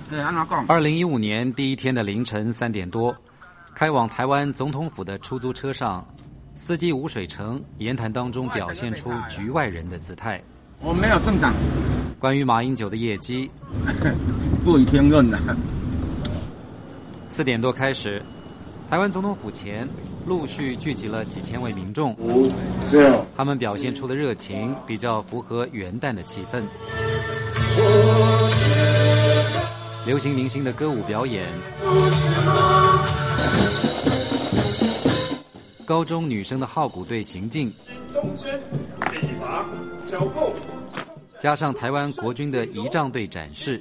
2015年第一天的凌晨3点多，开往台湾总统府的出租车上，司机吴水成言谈当中表现出局外人的姿态。 我没有政党。 关于马英九的业绩， 不予评论的。 4点多开始，台湾总统府前陆续聚集了几千位民众，他们表现出的热情比较符合元旦的气氛。流行明星的歌舞表演，高中女生的号鼓队行进，加上台湾国军的仪仗队展示。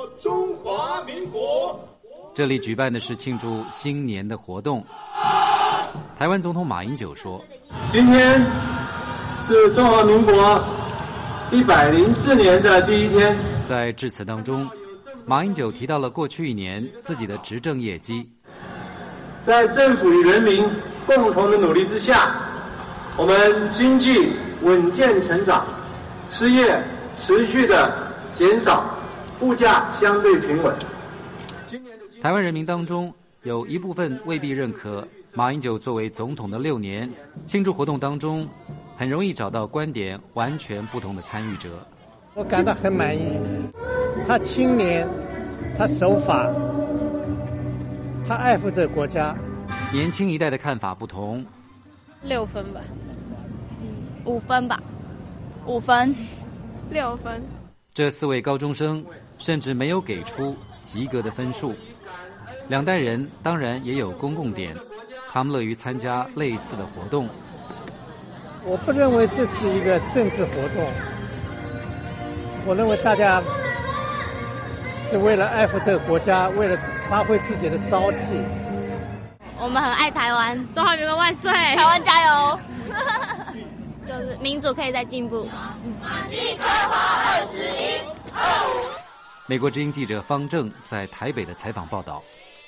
这里举办的是庆祝新年的活动。台湾总统马英九说：“ 今天是中华民国104年的第一天。” 在致辞当中，马英九提到了过去1年自己的执政业绩。 在政府与人民共同的努力之下，我们经济稳健成长，失业持续的减少，物价相对平稳。 台湾人民当中有一部分未必认可马英九作为总统的6年，庆祝活动当中很容易找到观点完全不同的参与者。 我感到很满意，他青年，他守法，他爱护这个国家。 年轻一代的看法不同 ，6分吧，5分吧，5分 ，6分。 这4位高中生甚至没有给出及格的分数。2代人当然也有公共点，他们乐于参加类似的活动。 我不认为这是一个政治活动，我认为大家是为了爱护这个国家，为了发挥自己的朝气。 我们很爱台湾，中华民国万岁，台湾加油！就是民主可以再进步。 美国之音记者方正在台北的采访报道。